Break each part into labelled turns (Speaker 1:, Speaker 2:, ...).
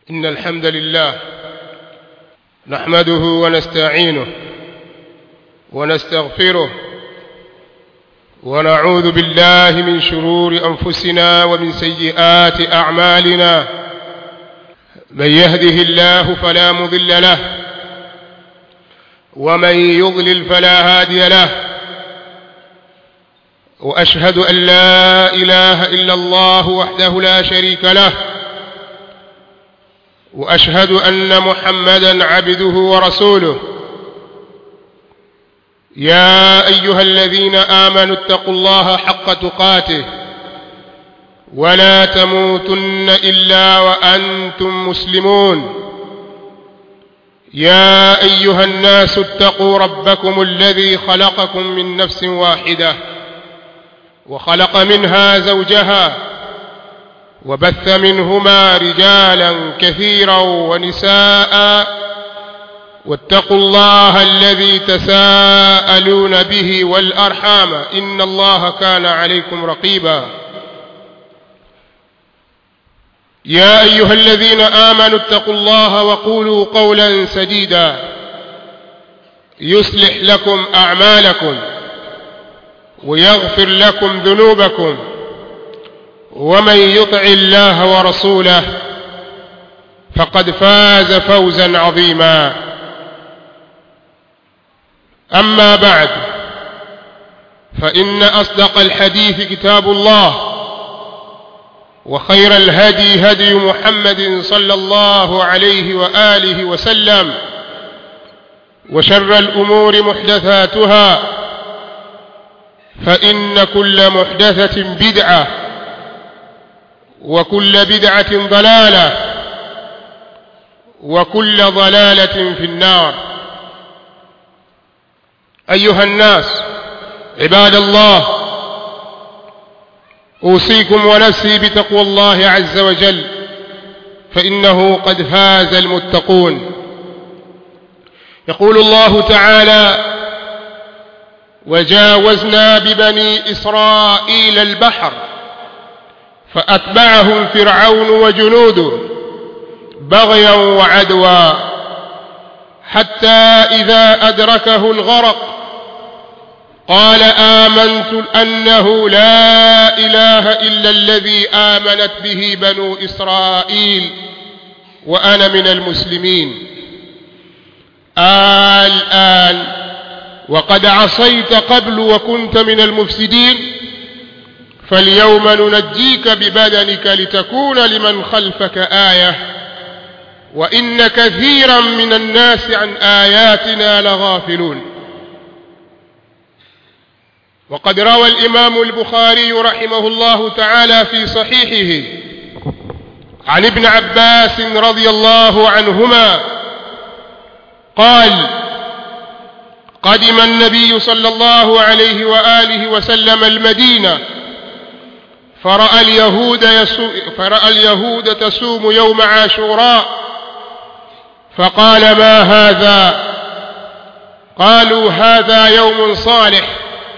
Speaker 1: إن الحمد لله نحمده ونستعينه ونستغفره ونعوذ بالله من شرور أنفسنا ومن سيئات أعمالنا. من يهده الله فلا مضل له ومن يضلل فلا هادي له، وأشهد أن لا إله إلا الله وحده لا شريك له، وأشهد أن محمدا عبده ورسوله. يا أيها الذين آمنوا اتقوا الله حق تقاته ولا تموتن إلا وأنتم مسلمون. يا أيها الناس اتقوا ربكم الذي خلقكم من نفس واحدة وخلق منها زوجها وبث منهما رجالا كثيرا ونساء، واتقوا الله الذي تساءلون به والأرحام إن الله كان عليكم رقيبا. يا أيها الذين آمنوا اتقوا الله وقولوا قولا سديدا يصلح لكم أعمالكم ويغفر لكم ذنوبكم، ومن يطع الله ورسوله فقد فاز فوزا عظيما. أما بعد، فإن أصدق الحديث كتاب الله، وخير الهدي هدي محمد صلى الله عليه وآله وسلم، وشر الأمور محدثاتها، فإن كل محدثة بدعة وكل بدعة ضلالة وكل ضلالة في النار. أيها الناس عباد الله، أوصيكم ونفسي بتقوى الله عز وجل، فإنه قد فاز المتقون. يقول الله تعالى: وجاوزنا ببني إسرائيل البحر فأتبعهم فرعون وجنوده بغيا وعدوا حتى إذا أدركه الغرق قال آمنت أنه لا إله إلا الذي آمنت به بنو إسرائيل وأنا من المسلمين. الآن وقد عصيت قبل وكنت من المفسدين، فاليوم ننجيك ببدنك لتكون لمن خلفك آية، وإن كثيرا من الناس عن آياتنا لغافلون. وقد روى الإمام البخاري رحمه الله تعالى في صحيحه عن ابن عباس رضي الله عنهما قال: قدم النبي صلى الله عليه وآله وسلم المدينة فرأى اليهود تصوم يوم عاشوراء، فقال: ما هذا؟ قالوا: هذا يوم صالح،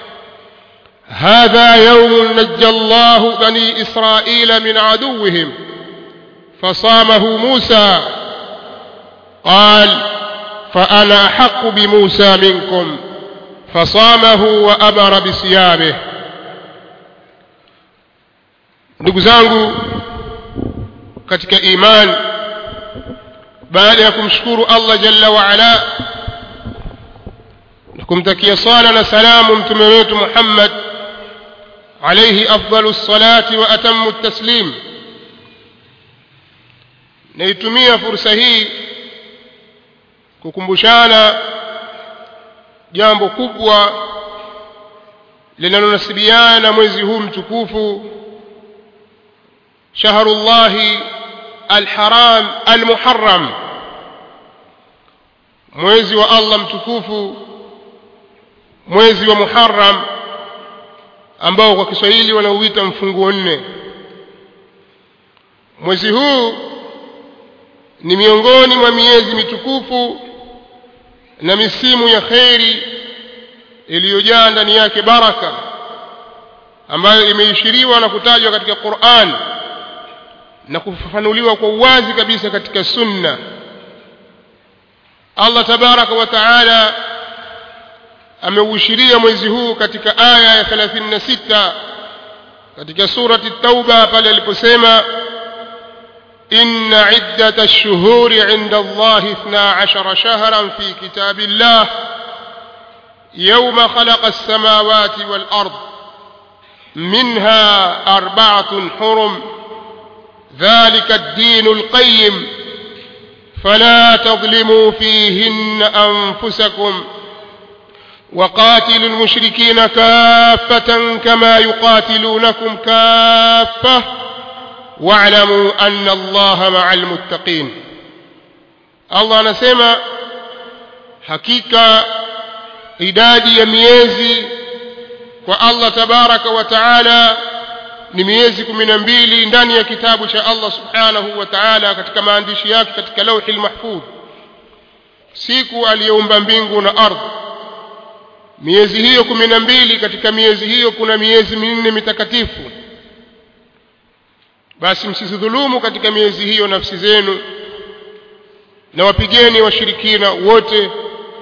Speaker 1: هذا يوم نجى الله بني إسرائيل من عدوهم فصامه موسى. قال: فأنا أحق بموسى منكم، فصامه وأمر بصيامه. Ndugu zangu katika iman, baada ya kumshukuru Allah jalla wa ala na kumtakia sala na salamu mtume wetu Muhammad alayhi afdalus salati wa atammu taslim, naitumia fursa hii kukumbushana jambo kubwa linalonasibiana na mwezi huu mtukufu, shahrullahi alharam almuharram, mwezi wa Allah mtukufu, mwezi wa Muharram ambao kwa Kiswahili wanauita mfunguo 4. Mwezi huu ni miongoni mwa miezi mitukufu na misimu ya kheri iliyojaa ndani yake baraka, ambayo imeishiriwa na kutajwa katika Qur'an na kufafanuliwa kwa uwazi kabisa katika sunna. Allah tabaraka wa taala ameushiria mwezi huu katika aya ya 36 katika surati at-Tauba pale aliposema inna iddata ash-shuhuri 'inda Allahi 12 shahran fi kitabillah yawma khalaqa as-samawati wal ard minha 4 hurum dhalika ad-din al-qayyim فلا تظلموا فيهن أنفسكم وقاتلوا المشركين كافة كما يقاتلونكم كافة واعلموا أن الله مع المتقين. الله anasema hakika idadi ya miezi kwa Allah tabaraka wa taala ni miezi 12 ndani ya kitabu cha Allah subhanahu wa ta'ala katika maandishi yake katika lauhi mahfudh, siku aliyoumba mbingu na ardhi. Miezi hiyo 12, katika miezi hiyo kuna miezi 4 mitakatifu. Basi msidhulumu katika miezi hiyo nafsi zenu, na wapigeni washirikina wote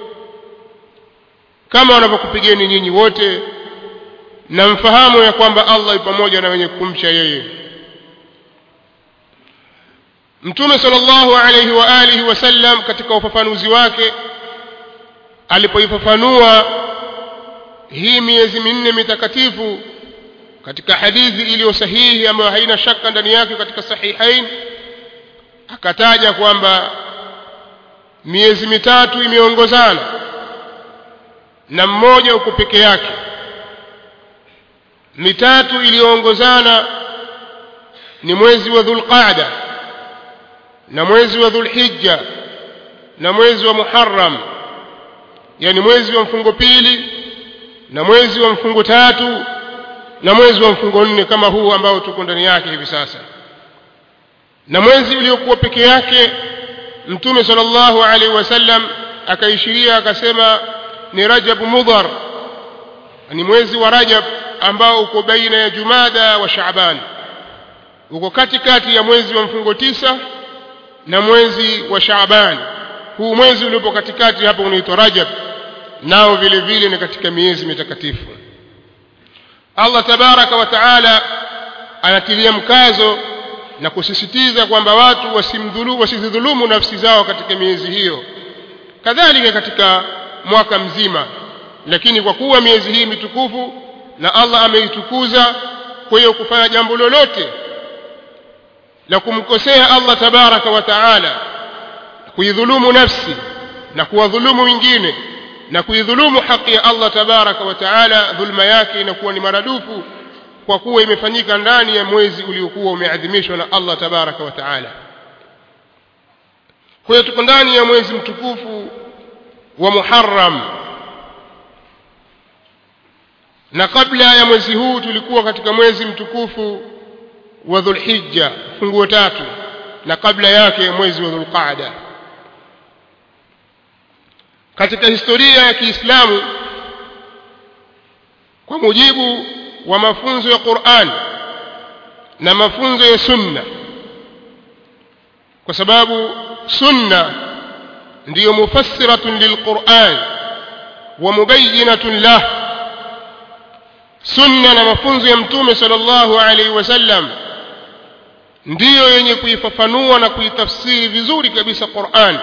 Speaker 1: kama wanavyokupigeni nyinyi wote, na mfahamu ya kwamba Allah yupo pamoja na wenye kumcha yeye. Mtume sallallahu alayhi wa alihi wasallam katika ufafanuzi wake alipoifafanua hii miezi 4 mitakatifu katika hadithi iliyo sahihi ambayo haina shaka ndani yake katika sahihain, akataja kwamba miezi 3 imeongozana na mmoja uko peke yake. 3 iliyoongozana ni mwezi wa Dhulqaada na mwezi wa Dhulhijja na mwezi wa Muharram, yani mwezi wa mfungo pili na mwezi wa mfungo 3 na mwezi wa mfungo 4 kama huu ambao tuko ndani yake hivi sasa. Na mwezi uliokuwa peke yake Mtume sallallahu alaihi wasallam akaishiria akasema ni Rajab Mudhar, ni mwezi wa Rajab ambao uko baina ya Jumada wa Shaaban, uko katikati ya mwezi wa mfungo 9 na mwezi wa Shaaban. Huu mwezi uliopo katikati hapo unaitwa Rajab, nao vile vile ni katika miezi mitakatifu. Allah tabaraka wa taala anatilia mkazo na kusisitiza kwamba watu wasidhulumu nafsi zao katika miezi hiyo, kadhalika katika mwaka mzima. Lakini kwa kuwa miezi hii mitukufu na Allah ameitukuza, kwa hiyo kufanya jambo lolote la kumkosea Allah tabaraka wa taala, kuidhulumu nafsi na kuwadhulumu wengine na kuidhulumu haki ya Allah tabaraka wa taala, dhulma yake inakuwa ni maradufu, kwa kuwa imefanyika ndani ya mwezi uliokuwa umeadhimishwa na Allah tabaraka wa taala. Kwa hiyo tuko ndani ya mwezi mtukufu wa Muharram, na kabla ya mwezi huu tulikuwa katika mwezi mtukufu wa Dhulhijja funguo 3, na kabla yake mwezi wa Dhulqaada. Katika historia ya Kiislamu, kwa mujibu wa mafunzo ya Qur'an na mafunzo ya Sunna, kwa sababu Sunna ndiyo mufassiratun lilqur'an wa mubayyinatun lahu. Sunna na mafunzo ya Mtume sallallahu alaihi wasallam ndiyo yenye kuifafanua na kuitafsiri vizuri kabisa Qur'an.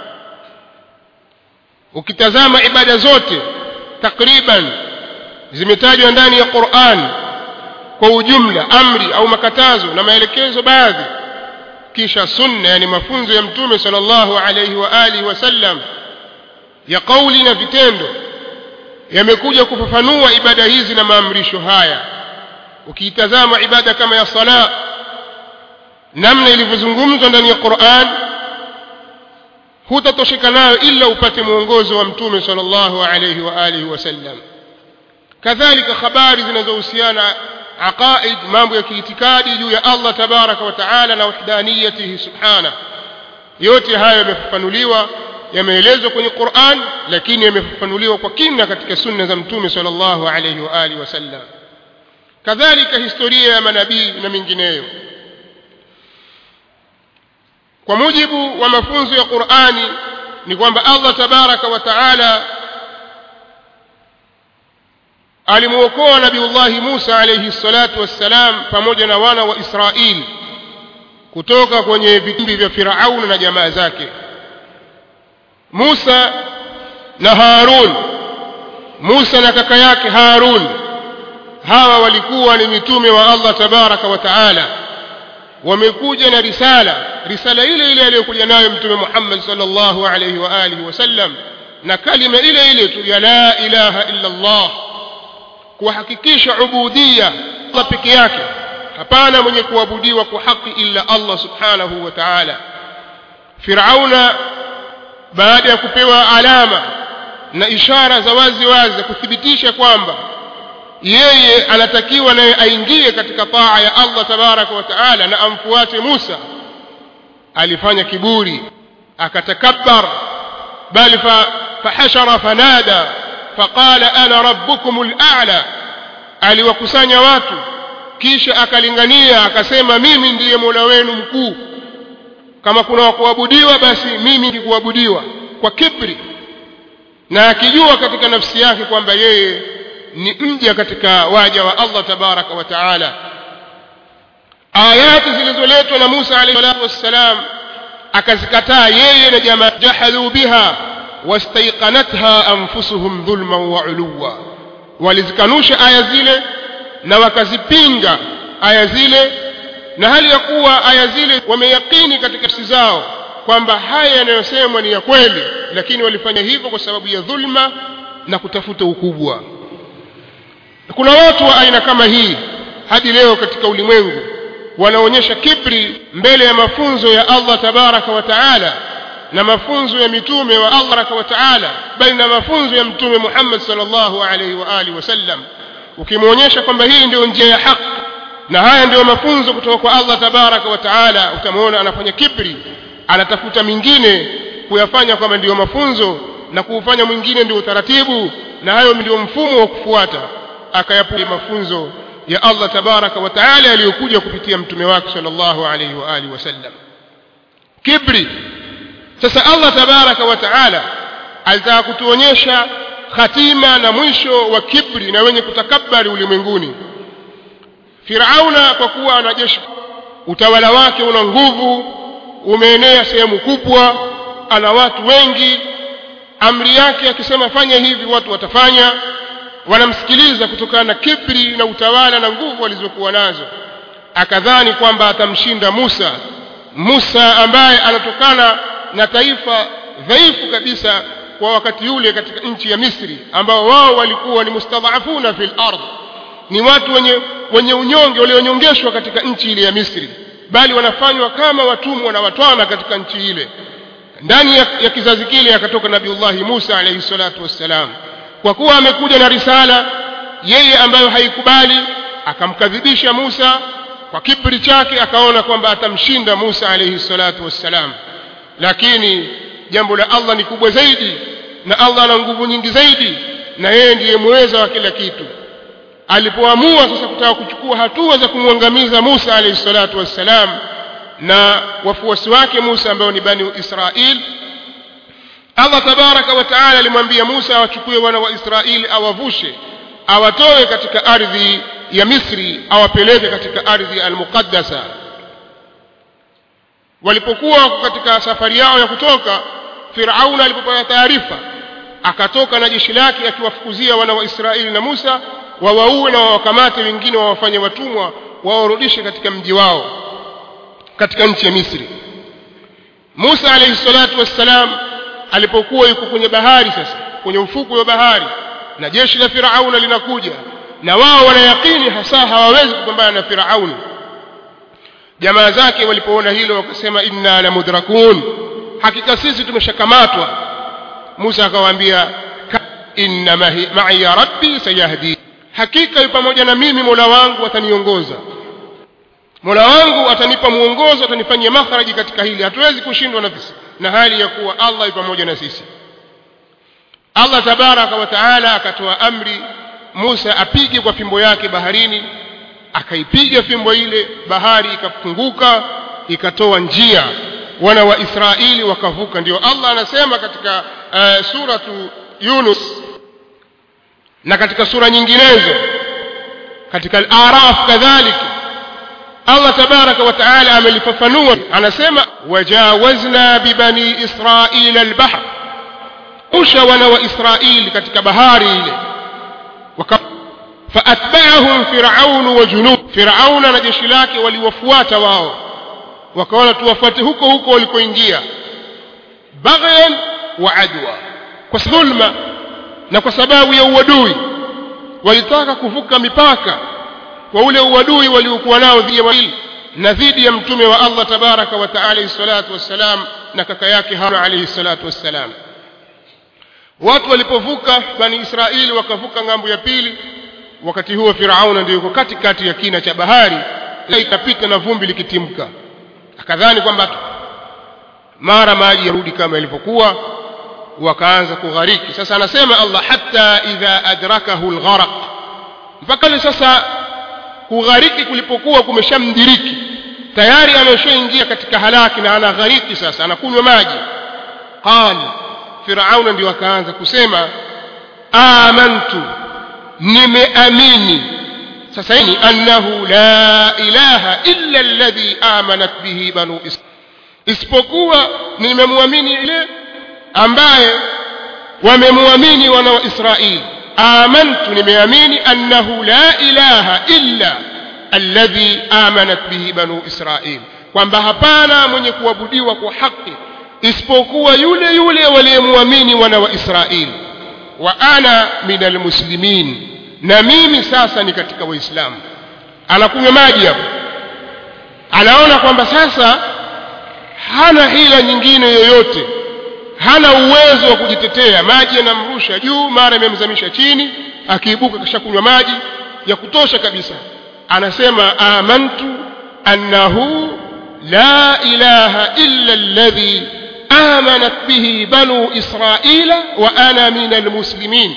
Speaker 1: Ukitazama ibada zote takriban zimetajwa ndani ya Qur'an kwa ujumla, amri au makatazo na maelekezo baadhi, kisha sunna, yani mafunzo ya Mtume sallallahu alaihi wa alihi wasallam ya kauli na vitendo, yamekuja kufafanua ibada hizi na maamrisho haya. Ukitazama ibada kama ya sala, namna ilivyozungumzwa ndani ya Qur'an, hutatosheka nayo ila upate mwongozo wa Mtume sallallahu alayhi wa alihi wasallam. Kadhalika habari zinazohusiana aqaid, mambo ya kiitikadi juu ya Allah tabaraka wa taala na wahdaniyatihi subhana, yote haya yamefafanuliwa, yameelezwa kwenye Qur'an, lakini yamefafanuliwa kwa kina katika sunna za Mtume sallallahu alayhi wa alihi wasallam. Kadhalika historia ya manabii na mingineyo. kwa mujibu wa mafunzo ya Qur'ani ni kwamba Allah tabaraka wa taala alimuokoa Nabiiullah Musa alayhi salatu wassalam pamoja na wana wa Israeli kutoka kwenye vitimbi vya Firaun na jamaa zake. Musa na Harun, Musa na kaka yake Harun, hawa walikuwa ni mitume wa Allah tabaraka wa taala, wamekuja na risala ile ile aliyokuja nayo mtume Muhammad sallallahu alayhi wa alihi wasallam, na kalima ile ile tu ya la ilaha illa Allah, kuhakikisha ubudiyya Allah peke yake, hapana mwenye kuabudiwa kwa haki illa Allah subhanahu wa ta'ala. Firauna baada ya kupewa alama na ishara za wazi wazi kuthibitisha kwamba yeye anatakiwa naye aingie katika taa ya Allah tabaraka wa taala na amfuate Musa, alifanya kiburi, akatakabbar, bali fahashara fanada faqala ana rabbukumul a'la, aliwakusanya watu kisha akalingania akasema mimi ndiye Mola wenu mkuu, kama kuna kuabudiwa basi mimi ndi kuabudiwa, kwa kibri, na akijua katika nafsi yake kwamba yeye ni mja katika waja wa Allah tabaraka wa taala. Ayati zilizoletwa na Musa alayhi salatu wassalam akazikataa yeye na jamaa, jahadu biha wastaiqanatha anfusuhum dhulman wa uluwa, walizikanusha aya zile na wakazipinga aya zile, na hali ya kuwa aya zile wameyakini katika nafsi zao kwamba haya yanayosemwa ni ya kweli, lakini walifanya hivyo kwa sababu ya dhulma na kutafuta ukubwa. Kuna watu wa aina kama hii hadi leo katika ulimwengu, wanaonyesha kibri mbele ya mafunzo ya Allah tabaraka wa taala na mafunzo ya mitume wa Allah tabaraka wa taala, bali na mafunzo ya mtume Muhammad sallallahu alaihi wa alihi wasallam. Ukimuonyesha kwamba hii ndio njia ya haki na haya ndio mafunzo kutoka kwa Allah tabaraka wa taala, utamuona anafanya kibri, anatafuta mingine kuyafanya kama ndio mafunzo na kuufanya mwingine ndio utaratibu, na hayo ndio mfumo wa kufuata, akayapuuza mafunzo ya Allah tabaraka wa taala aliyokuja kupitia mtume wake sallallahu alaihi wa alihi wasallam. Kibri. Sasa Allah tabaraka wa taala alitaka kutuonyesha khatima na mwisho wa kibri na wenye kutakabari ulimwenguni. Firauna kwa kuwa ana jeshi, utawala wake una nguvu, umeenea sehemu kubwa, ana watu wengi, amri yake akisema fanya hivi watu watafanya, wanamsikiliza kutokana na kibri na utawala na nguvu alizokuwa nazo. Akadhani kwamba atamshinda Musa ambaye anatokana na taifa dhaifu kabisa kwa wakati yule katika nchi ya Misri, ambao wao walikuwa ni mustadhafuna fil ardh, ni watu wenye unyonge, walionyongeshwa katika nchi ile ya Misri, bali wanafanywa kama watumwa na watwana katika nchi ile. Ndani ya kizazi kile akatoka Nabiiullah Musa alayhi salatu wassalam, kwa kuwa amekuja na risala yeye ambayo haikubali, akamkadhibisha Musa kwa kibri chake, akaona kwamba atamshinda Musa alayhi salatu wassalam. Lakini jambo la Allah ni kubwa zaidi, na Allah ana nguvu nyingi zaidi, na yeye ndiye muweza wa kila kitu. Alipoamua sasa kutaka kuchukua hatua za kumwangamiza Musa alayhi salatu wassalam na wafuasi wake Musa ambao ni Bani Israil, Allah tabaraka wa taala alimwambia Musa awachukue wana wa Israili, awavushe, awatoe katika ardhi ya Misri, awapeleke katika ardhi al-muqaddasa. Walipokuwa katika safari yao ya kutoka, Firauna alipopata taarifa, akatoka na jeshi lake akiwafukuzia wana wa Israili na Musa, wawaue na wawakamate, wengine wawafanye watumwa, wawarudishe katika mji wao katika nchi ya Misri. Musa alayhi salatu wassalam alipokuwa yuko kwenye bahari, sasa kwenye ufuko wa bahari, na jeshi la Firauna linakuja, na wao wanayakini hasa hawawezi kupambana na Firauna. Jamaa zake walipoona hilo wakasema inna la mudrakun, hakika sisi tumeshakamatwa. Musa akawaambia inna ma'i rabbi sayahdi, hakika yu pamoja na mimi Mola wangu ataniongoza, Mola wangu atanipa muongozo, atanifanyia makharaji katika hili, hatuwezi kushindwa na hali ya kuwa Allah yu pamoja na sisi. Allah tabaraka wa taala akatoa amri Musa apige kwa fimbo yake baharini, akaipiga fimbo ile, bahari ikafunguka, ikatoa njia wana wa Israeli wakavuka. Ndio Allah anasema katika suratu Yunus na katika sura nyinginezo, katika al-A'raf kadhalika Allah tabaraka wa taala amelifafanua, anasema wajawazna bibani Israila al-bahr, usha wana wa Israeli katika bahari ile, faatba'ahum fir'aun wa junud, Firauna na jeshi lake waliwafuata wao, wakaona tuwafuate huko huko walikoingia, baghyan wa adwa, kwa dhulma na kwa sababu ya uadui. Walitaka kuvuka mipaka kwa ule uadui waliokuwa nao dhidi ya mtume wa Allah tabaraka wa taala alayhi salatu wassalam na kaka yake Harun alayhi salatu wassalam. Watu walipovuka, bani Israeli wakavuka ngambo ya pili, wakati huo Firauna ndio yuko katikati ya kina cha bahari, ikapita na vumbi likitimka, akadhani kwamba mara maji yarudi kama ilivyokuwa, wakaanza kughariki. Sasa anasema Allah, hatta idha adrakahu algharq, mpaka sasa kughariki kulipokuwa kumeshamdiriki tayari, ameshaingia katika halaki na anaghariki, sasa anakunywa maji. Qali, Firauna ndio akaanza kusema amantu, nimeamini sasa hivi, annahu la ilaha illa alladhi amanat bihi banu Israil, isipokuwa nimemwamini ile ambaye wamemwamini wana wa Israeli. Amantu, nimeamini, annahu la ilaha illa alladhi amanat bihi banu Israil, kwamba hapana mwenye kuabudiwa kwa haki isipokuwa yule yule waliyemwamini wana wa Israeli. Wa ana minal muslimin, na mimi sasa ni katika waislamu. Anakunywa maji hapo, anaona kwamba sasa hana hila nyingine yoyote, hana uwezo wa kujitetea. Maji yanamrusha juu, mara yamemzamisha chini, akiibuka kisha kunywa maji ya kutosha kabisa. Anasema amantu annahu la ilaha illa alladhi amanat bihi banu Israila wa ana minal muslimin,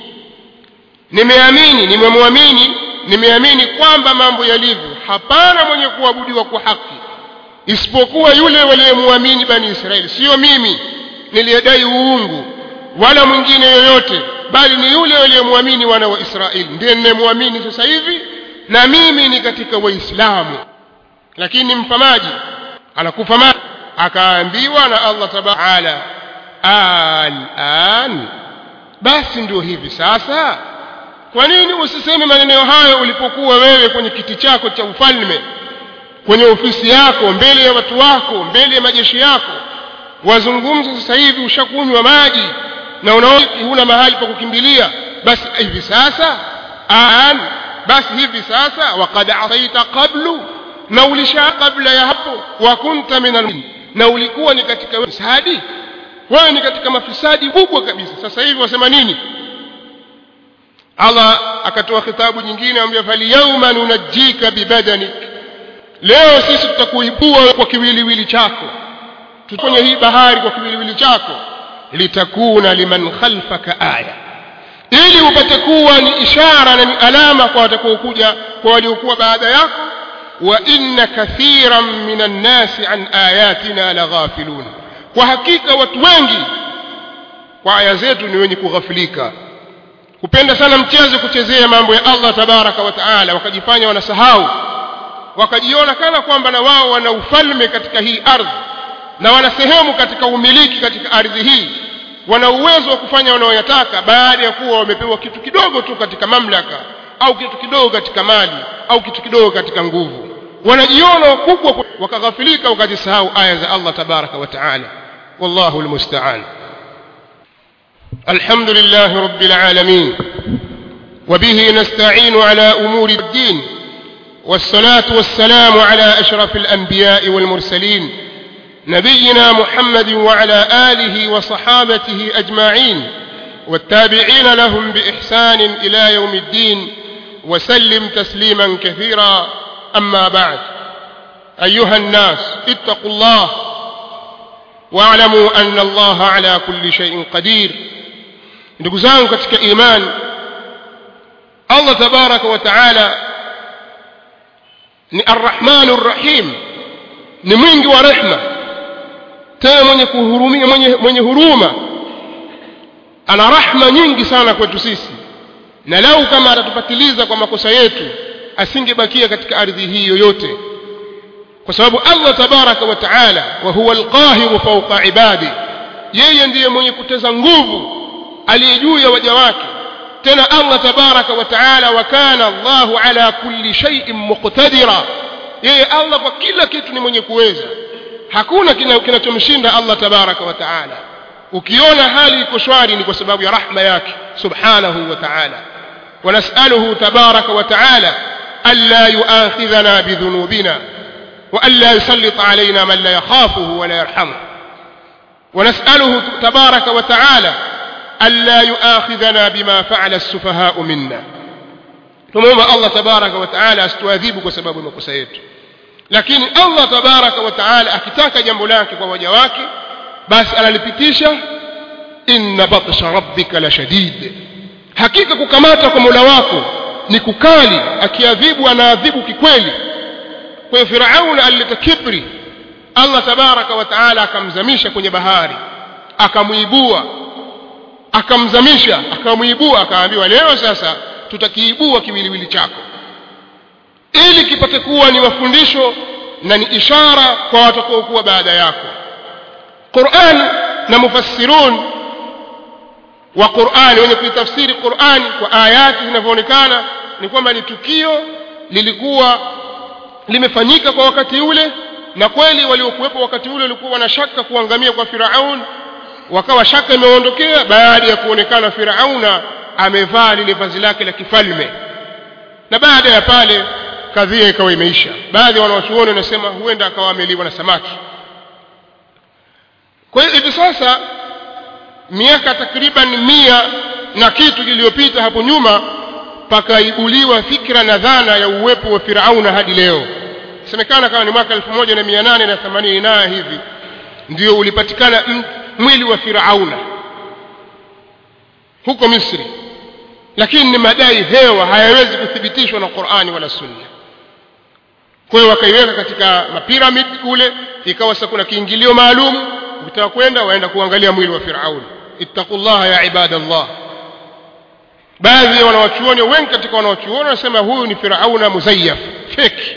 Speaker 1: nimeamini kwamba mambo yalivyo, hapana mwenye kuabudiwa kwa haki isipokuwa yule waliyemwamini bani Israeli, sio mimi niliyedai uungu wala mwingine yoyote, bali ni yule waliyemwamini wana wa Israeli ndiye ninayemwamini sasa hivi, na mimi ni katika waislamu. Lakini mpamaji anakufa maji, akaambiwa na Allah tabaala, al-an, basi ndio hivi sasa. Kwa nini usiseme maneno hayo ulipokuwa wewe kwenye kiti chako cha ufalme, kwenye ofisi yako, mbele ya watu wako, mbele ya majeshi yako? Wazungumza sasa hivi, ushakunywa maji na unaona huna mahali pa kukimbilia. Basi hivi sasa, basi hivi sasa, waqad asaita qablu, na ulisha kabla ya hapo, wa kunta minal, na ulikuwa ni katika mafisadi, wewe ni katika mafisadi kubwa kabisa. Sasa hivi wasema nini? Allah akatoa khitabu nyingine, anamwambia fali yawma nunajjika bibadanik, leo sisi tutakuibua kwa kiwiliwili chako, tuponye hii bahari kwa kiwiliwili chako, litakuna liman khalfaka aya, ili upate kuwa ni ishara na ni alama kwa watakaokuja, kwa waliokuwa baada yako. Wa inna kathiran minan nasi an ayatina laghafilun, kwa hakika watu wengi kwa aya zetu ni wenye kughafilika, kupenda sana mchezo, kuchezea mambo ya Allah tabaraka wa taala, wakajifanya wanasahau, wakajiona kana kwamba na wao wana ufalme katika hii ardhi na wana sehemu katika umiliki katika ardhi hii, wana uwezo wa kufanya wanaoyataka, baada ya kuwa wamepewa kitu kidogo tu katika mamlaka, au kitu kidogo katika mali, au kitu kidogo katika nguvu. Wanajiona wakubwa, wakaghafilika, wakajisahau aya za Allah tabaraka wa taala. Wallahu almusta'an. Alhamdulillahi rabbil alamin, wa bihi nasta'inu ala umuri ad-din, was-salatu was-salamu ala ashrafil anbiya'i wal mursalin, نبينا محمد وعلى آله وصحابته أجمعين والتابعين لهم بإحسان إلى يوم الدين وسلم تسليما كثيرا. أما بعد، أيها الناس اتقوا الله واعلموا أن الله على كل شيء قدير. ndugu zangu katika iman, Allah tabaraka wa taala ni arrahmanur rahim, ni mwingi wa rehma tena mwenye kuhurumia, mwenye huruma, ana rahma nyingi sana kwetu sisi, na lau kama atatupatiliza kwa makosa yetu asingebakia katika ardhi hii yoyote, kwa sababu Allah tabaraka wa taala wa huwa alqahiru fawqa ibadi, yeye ndiye mwenye kuteza nguvu aliye juu ya waja wake. tena Allah tabaraka wa taala, wa kana Allahu ala kulli shay'in muqtadira, yeye Allah kwa kila kitu ni mwenye kuweza, hakuna kinachomshinda Allah tabaraka wa taala. ukiona hali iko shwari ni kwa sababu ya rahma yake subhanahu wa ta'ala. wa nas'aluhu tabaraka wa ta'ala alla yu'akhidhana bidhunubina wa alla yusallit alayna man la yakhafuhu wa la yarhamuhu. wa nas'aluhu tabaraka wa ta'ala alla yu'akhidhana bima fa'ala as-sufaha'u minna. tumuomba Allah tabaraka wa ta'ala asituadhibu kwa sababu ya makosa yetu. lakini Allah tabaraka wa ta'ala akitaka jambo lake kwa waja wake basi analipitisha. inna batsha rabbika la shadid, hakika kukamata kwa Mola wako ni kukali, akiadhibu anaadhibu kikweli. kwa Firauna alileta kibri, Allah tabaraka wa taala akamzamisha kwenye bahari, akamuibua, akamzamisha, akamuibua, akaambiwa leo sasa tutakiibua kiwiliwili chako, ili kipate kuwa ni mafundisho na ni ishara kwa watakaokuwa baada yako. Qur'an na mufassirun wa Qur'an wenye kutafsiri Qur'an kwa ayati zinavyoonekana ni kwamba ni tukio lilikuwa limefanyika kwa wakati ule, na kweli waliokuwepo wakati ule walikuwa wanashaka kuangamia kwa Firaun, wakawa shaka imeondokea baada ya kuonekana Firauna amevaa lile vazi lake la kifalme, na baada ya pale kadhia ikawa imeisha. baadhi wanawachuoni wanasema huenda akawa ameliwa na samaki. kwa hiyo hivi sasa miaka takriban 100 na kitu iliyopita hapo nyuma pakaibuliwa fikra na dhana ya uwepo wa Firauna hadi leo. Semekana kama ni mwaka 1880 hivi ndio ulipatikana mwili wa Firauna huko Misri, lakini ni madai hewa, hayawezi kuthibitishwa na Qur'ani wala Sunna. kwa hiyo wakaiweka katika mapiramid kule, ikawa sasa kuna kiingilio maalum, ukitaka kwenda waenda kuangalia mwili wa Firaun. ittaqullaha ya ibadallah. baadhi ya wanawachuoni wengi katika wanawachuoni wanasema huyu ni Firauna muzayyaf, fake.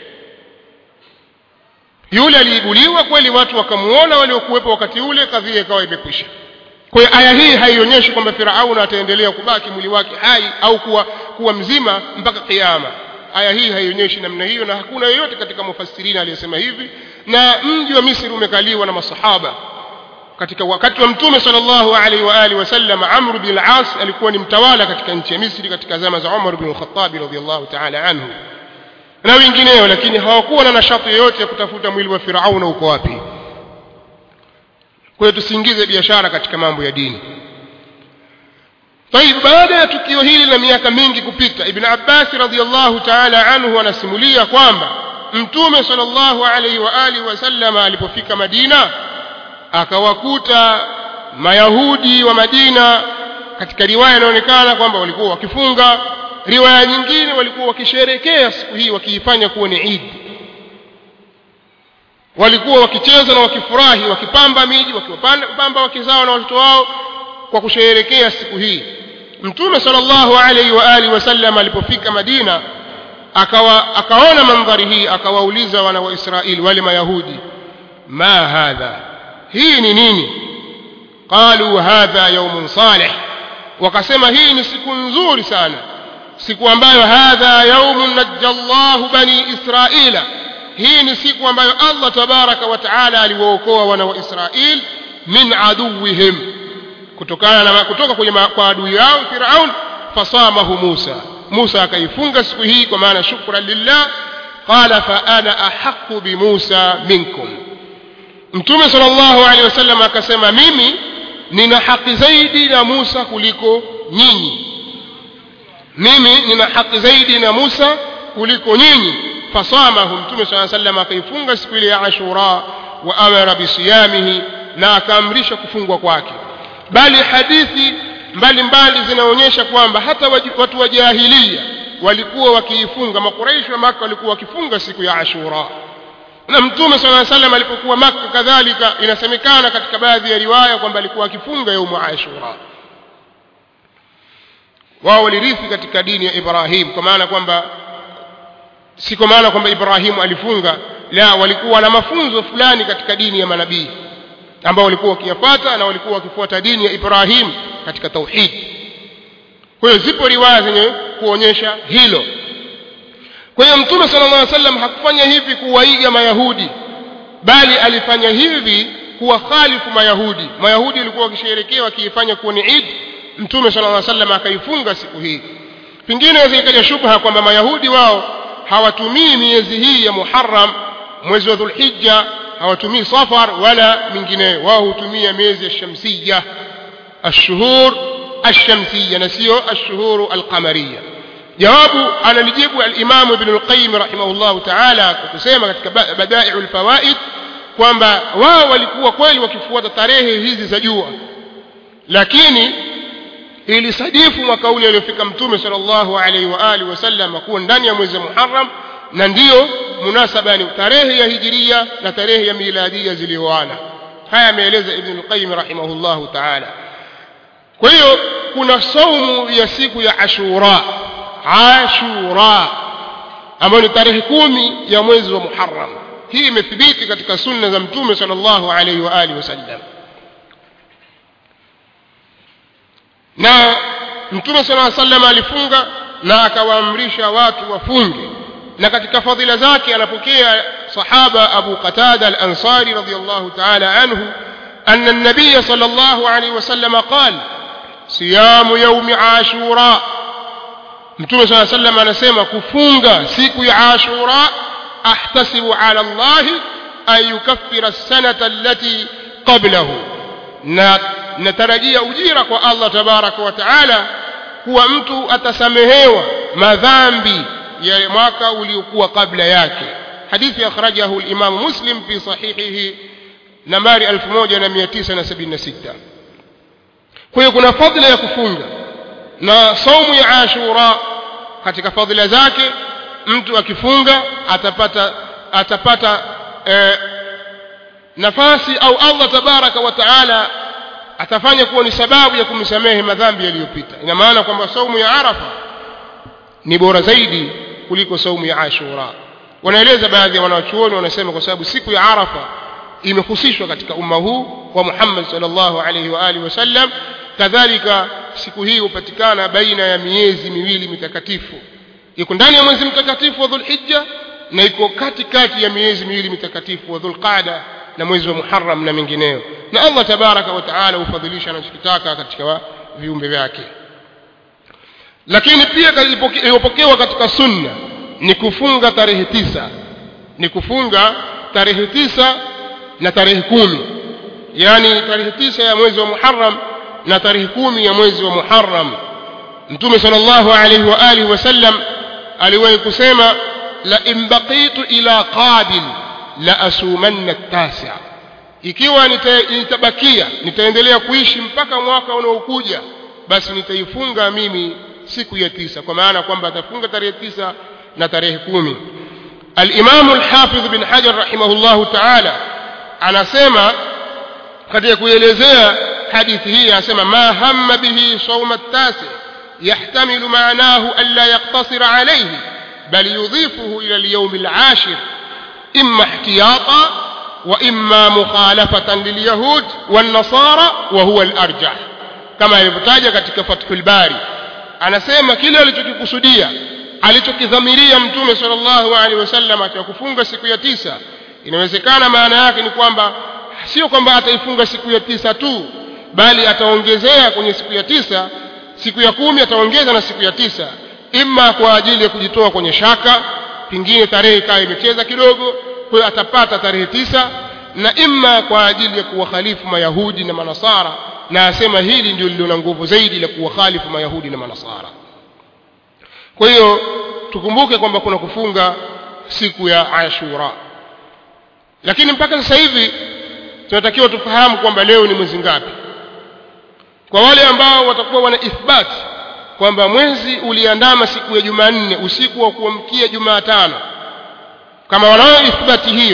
Speaker 1: yule aliibuliwa kweli, watu wakamuona waliokuwepo wakati ule, kadhia ikawa imekwisha. kwa hiyo aya hii haionyeshi kwamba Firauna ataendelea kubaki mwili wake hai au kuwa mzima mpaka kiyama. aya hii haionyeshi namna hiyo, na hakuna yeyote katika mufassirina aliyesema hivi. na mji wa Misri umekaliwa na masahaba katika wakati wa Mtume sallallahu alaihi wa alihi wasallam. Amr bin al-As alikuwa ni mtawala katika nchi ya Misri katika zama za Umar bin al-Khattab radhiyallahu ta'ala anhu na wengineo, lakini hawakuwa na nashati yoyote ya kutafuta mwili wa Firauna uko wapi. kwa hiyo tusiingize biashara katika mambo ya dini. طيب, baada ya tukio hili na miaka mingi kupita, Ibn Abbas radhiyallahu ta'ala anhu anasimulia kwamba Mtume sallallahu alaihi wa alihi wasallam alipofika Madina akawakuta Mayahudi wa Madina. katika riwaya inaonekana kwamba walikuwa wakifunga, riwaya nyingine walikuwa wakisherehekea siku hii, wakiifanya kuwa ni Eid. walikuwa wakicheza na wakifurahi, wakipamba miji, wakiwapamba wake zao na watoto wao kwa kusherehekea siku hii. Mtume sallallahu alaihi wa alihi wasallam alipofika Madina akaona mandhari hii, akawauliza wana wa Israeli wale Mayahudi, ma hadha, hii ni nini? qalu hadha yawmun salih, wakasema hii ni siku nzuri sana, siku ambayo hadha yawmun najjallahu bani Israila, hii ni siku ambayo Allah tabaraka wa taala aliwaokoa wana wa Israeli min aduwihim, kutoka kwa adui yao Firaun. fasamahu Musa akaifunga siku hii kwa maana shukran lillah. qala fa ana ahqqu bi Musa minkum, Mtume sallallahu alaihi wasallam akasema mimi nina haki zaidi na Musa kuliko nyinyi, mimi nina haki zaidi na Musa kuliko nyinyi. fasamahu, Mtume sallallahu alaihi wasallam akaifunga siku ile ya Ashura, wa amara bisiyamihi, na akaamrisha kufungwa kwake. bali hadithi mbalimbali zinaonyesha kwamba hata watu wa jahiliya walikuwa wakiifunga. Makuraishi wa Makka walikuwa wakifunga siku ya Ashura, na mtume sallallahu alaihi wasallam alipokuwa Makka kadhalika inasemekana katika baadhi ya riwaya kwamba alikuwa akifunga yaumu Ashura. Wao walirithi katika dini ya Ibrahim, kwa maana kwamba si kwa maana kwamba Ibrahim alifunga, la, walikuwa na mafunzo fulani katika dini ya manabii ambao walikuwa wakiyafuata na walikuwa wakifuata dini ya Ibrahim katika tauhid. Kwa hiyo zipo riwaya zenye kuonyesha hilo. Kwa hiyo mtume sallallahu alaihi wasallam hakufanya hivi kuwaiga Mayahudi, bali alifanya hivi kuwa khalifu Mayahudi. Mayahudi walikuwa wakisherehekea wakiifanya kuwa ni Eid, mtume sallallahu alaihi wasallam akaifunga siku hii. Pengine inaweza ikaja shubha kwamba Mayahudi wao hawatumii miezi hii ya Muharram, mwezi wa Dhulhijja, hawatumii Safar wala mingineyo. Wao hutumia miezi ya shamsiyya, ashhur ash-shamsiyya na sio ashhur al-qamariyya. Jawabu analijibu al-Imam Ibn al-Qayyim rahimahullah ta'ala kwa kusema katika Bada'i'ul Fawaid kwamba wao walikuwa kweli wakifuata tarehe hizi za jua, lakini ilisadifu mwaka ule uliofika mtume sallallahu alaihi wa alihi wasallam kuwa ndani ya mwezi Muharram, na ndiyo munasaba ni tarehe ya hijiria na tarehe ya miladia zilioana. Haya ameeleza Ibn al-Qayyim rahimahullah ta'ala. Kwa hiyo kuna saumu ya siku ya Ashura ambayo ni tarehe 10 ya mwezi wa Muharram. Hii imethibiti katika sunna za mtume sallallahu alaihi wa alihi wasallam, na mtume sallallahu alaihi wasallam alifunga na akawaamrisha watu wafunge. Na katika fadhila zake anapokea sahaba Abu Qatada al-Ansari radhiyallahu ta'ala anhu anna an-nabiy sallallahu alaihi wasallam qala siyamu yawmi ashura. Mtume sallallahu alaihi wasallam anasema kufunga siku ya Ashura, ahtasibu ala Allah an yukaffira as-sanata allati qablahu, na natarajia ujira kwa Allah tabaraka wa taala kuwa mtu atasamehewa madhambi ya mwaka uliokuwa kabla yake. Hadithi akhrajahu al-Imam Muslim fi sahihihi nambari 1976. Kwa hiyo kuna fadhila ya kufunga na saumu ya Ashura. Katika fadhila zake mtu akifunga atapata nafasi, au Allah tabaraka wa taala atafanya kuwa ni sababu ya kumsamehe madhambi yaliyopita. Ina maana kwamba saumu ya Arafa ni bora zaidi kuliko saumu ya Ashura. Wanaeleza baadhi ya wanachuoni, wanasema kwa sababu siku ya Arafa imehusishwa katika umma huu wa Muhammad sallallahu alaihi wa alihi wasallam. Kadhalika siku hii hupatikana baina ya miezi miwili mitakatifu, iko ndani ya mwezi mtakatifu wa Dhulhijja na iko katikati ya miezi miwili mitakatifu wa Dhulqaada na mwezi wa Muharram na mengineyo. Na Allah tabaraka wa taala hufadhilisha anachotaka katika viumbe vyake. Lakini pia ilipokewa katika sunna ni kufunga tarehe 9, ni kufunga tarehe 9 na tarehe 10, yani tarehe 9 ya mwezi wa Muharram na tarehe 10 ya mwezi wa Muharram. Mtume sallallahu alaihi wa alihi wasallam aliwahi kusema la in baqitu ila qabil la asumanna at-tasi', ikiwa nitabakia nitaendelea kuishi mpaka mwaka unaokuja, basi nitaifunga mimi siku ya 9, kwa maana kwamba atafunga tarehe 9 na tarehe 10. Al-Imam al-Hafidh bin Hajar rahimahullahu ta'ala anasema katika kuelezea hadithi hii, anasema ma hamma bihi sawm at-tasi' yahtamilu ma'nahu alla yaqtasira alayhi bal yudhifuhu ila al-yawm al-ashir imma ihtiyata wa imma mukhalafatan lil-yahud wan-nasara wa huwa al-arjah, kama ilivyotaja katika Fathul Bari. Anasema kile alichokikusudia, alichokidhamiria mtume sallallahu alaihi wasallam atakufunga siku ya 9, inawezekana maana yake ni kwamba sio kwamba ataifunga siku ya 9 tu, bali ataongezea kwenye siku ya 9, siku ya 10 ataongeza na siku ya 9, imma kwa ajili ya kujitoa kwenye shaka, pingine tarehe ikawa imecheza kidogo, kwa hiyo atapata tarehe 9, na imma kwa ajili ya kuwakhalifu Mayahudi na Manasara, na asema hili ndio lilo na nguvu zaidi la kuwakhalifu Mayahudi na Manasara. Kwa hiyo tukumbuke kwamba kuna kufunga siku ya Ashura. Lakini mpaka sasa hivi tunatakiwa tufahamu kwamba leo ni mwezi ngapi. Kwa wale ambao watakuwa wana ithbati kwamba mwezi uliandama siku ya Jumanne usiku wa kuamkia Jumatano, kama wanao ithbati hiyo,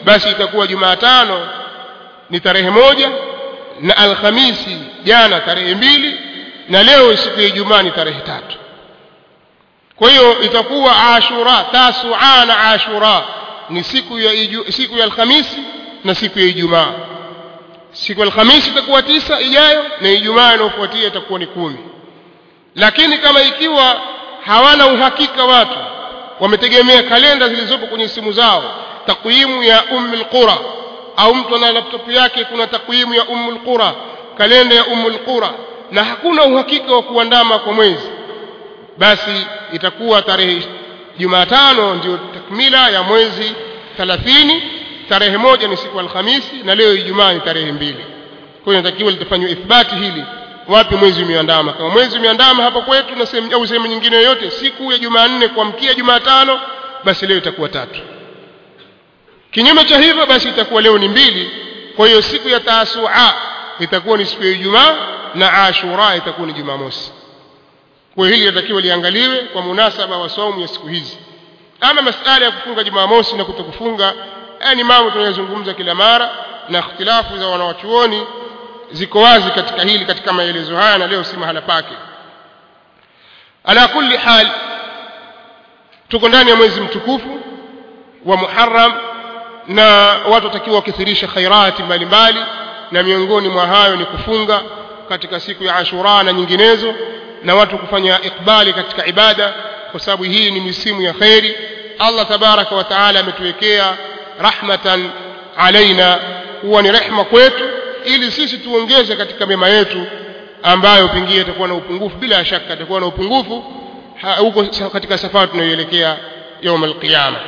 Speaker 1: basi itakuwa Jumatano ni tarehe 1 na Alhamisi jana tarehe 2 na leo siku ya Ijumaa ni tarehe 3. kwa hiyo itakuwa Ashura, Tasua na Ashura ni siku ya Alhamisi na siku ya Ijumaa. Siku ya Alhamisi itakuwa 9 ijayo na Ijumaa inayofuatia itakuwa ni 10. Lakini kama ikiwa hawana uhakika, watu wametegemea kalenda zilizopo kwenye simu zao, takwimu ya Ummul Qura, au mtu ana laptop yake kuna takwimu ya Ummul Qura, kalenda ya Ummul Qura, na hakuna uhakika wa kuandama kwa mwezi, basi itakuwa tarehe Jumatano ndio takmila ya mwezi 30. Tarehe 1 ni siku ya Alhamisi na leo Ijumaa ni tarehe 2. kwa hiyo inatakiwa litafanywe ithbati hili, wapi mwezi umeandama. Kama mwezi umeandama hapa kwetu na sehemu au sehemu nyingine yoyote siku ya Jumanne kuamkia Jumatano, basi leo itakuwa 3. Kinyume cha hivyo basi itakuwa leo ni 2. kwa hiyo siku ya Tasua itakuwa ni siku ya Ijumaa na Ashura itakuwa ni Jumamosi. kwa hili linatakiwa liangaliwe kwa munasaba wa saumu ya siku hizi. Ama masala ya kufunga Jumamosi na kutokufunga ni mambo tunayozungumza kila mara, na ikhtilafu za wanawachuoni ziko wazi katika hili, katika maelezo haya, na leo si mahala pake. Ala kulli hal, tuko ndani ya mwezi mtukufu wa Muharram na watu watakiwa wakithirisha khairati mbalimbali, na miongoni mwa hayo ni kufunga katika siku ya Ashura na nyinginezo, na watu kufanya ikbali katika ibada, kwa sababu hii ni misimu ya khairi. Allah tabaraka wa taala ametuwekea rahmatan alaina, huwa ni rehema kwetu, ili sisi tuongeze katika mema yetu ambayo pengine itakuwa na upungufu. Bila shaka itakuwa na upungufu huko katika safari tunayoelekea يوم القيامة.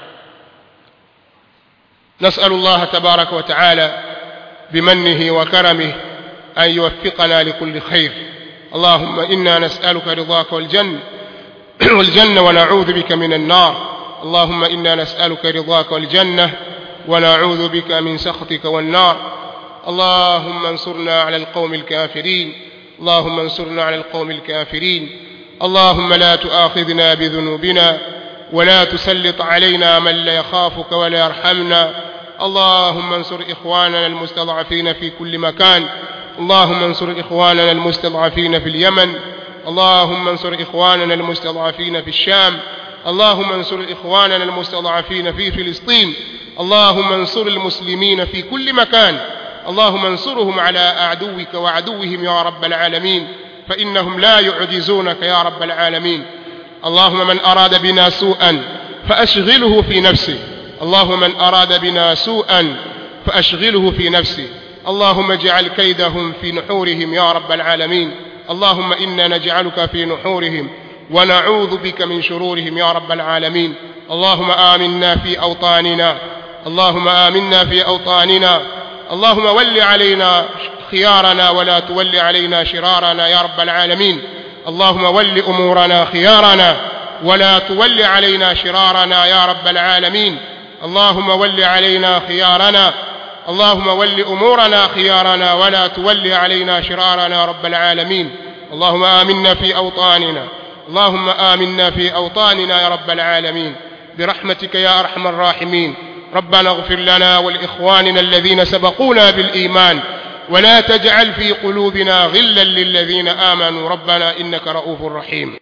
Speaker 1: نسأل الله تبارك وتعالى بمنه وكرمه أن يوفقنا لكل خير. اللهم إنا نسألك رضاك والجنة ونعوذ بك من النار. اللهم إنا نسألك رضاك والجنة ونعوذ بك من سخطك والنار. اللهم انصرنا على القوم الكافرين. اللهم انصرنا على القوم الكافرين. اللهم لا تؤاخذنا بذنوبنا ولا تسلط علينا من لا يخافك ولا يرحمنا. اللهم انصر إخواننا المستضعفين في كل مكان. اللهم انصر إخواننا المستضعفين في اليمن. اللهم انصر إخواننا المستضعفين في الشام. اللهم انصر إخواننا المستضعفين في فلسطين. اللهم انصر المسلمين في كل مكان. اللهم انصرهم على عدوك وعدوهم يا رب العالمين، فإنهم لا يعجزونك يا رب العالمين. اللهم من أراد بنا سوءا فأشغله في نفسه. اللهم من أراد بنا سوءا فأشغله في نفسه. اللهم اجعل كيدهم في نحورهم يا رب العالمين. اللهم إنا نجعلك في نحورهم ونعوذ بك من شرورهم يا رب العالمين. اللهم آمنا في أوطاننا. اللهم آمنا في أوطاننا. اللهم ول علينا خيارنا ولا تول علينا شرارنا يا رب العالمين. اللهم ول أمورنا خيارنا ولا تول علينا شرارنا يا رب العالمين. اللهم ول علينا خيارنا. اللهم ول أمورنا خيارنا ولا تول علينا شرارنا يا رب العالمين. اللهم آمنا في أوطاننا. اللهم آمنا في أوطاننا يا رب العالمين برحمتك يا أرحم الراحمين. ربنا اغفر لنا ولإخواننا الذين سبقونا بالإيمان ولا تجعل في قلوبنا غلا للذين آمنوا ربنا إنك رؤوف رحيم.